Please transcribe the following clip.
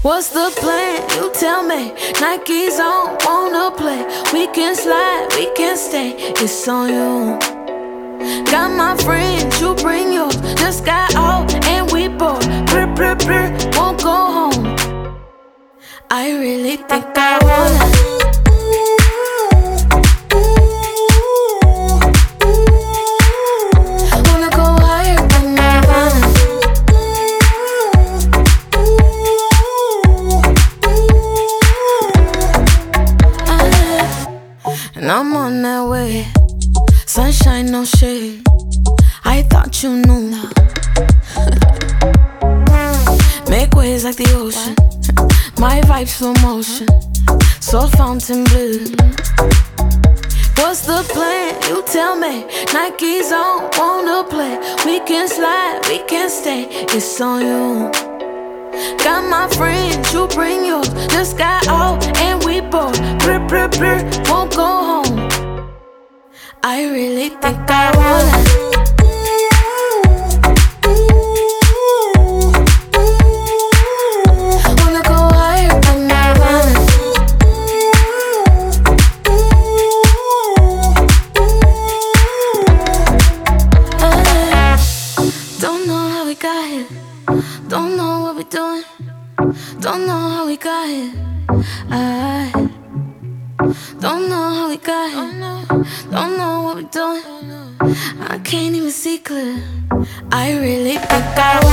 What's the plan? You tell me. Nike's on, wanna play. We can slide, we can stay. It's on you. Got my friends, you bring yours. Just got out and we bored. Brr, brr, brr, won't go home. I really think I wanna. And I'm on that way. Sunshine, no shade. I thought you knew. Make waves like the ocean. My vibes slow motion. So fountain blue. What's the plan? You tell me. Nike's on, wanna play. We can slide, we can stay. It's on you. Got my friends, you bring yours. Just got out and we bored. Brr, brr, brr, won't go home. I really think I wanna. Don't know what we're doing. Don't know how we got here. I don't know how we got here. Don't know what we're doing. I can't even see clear. I really think I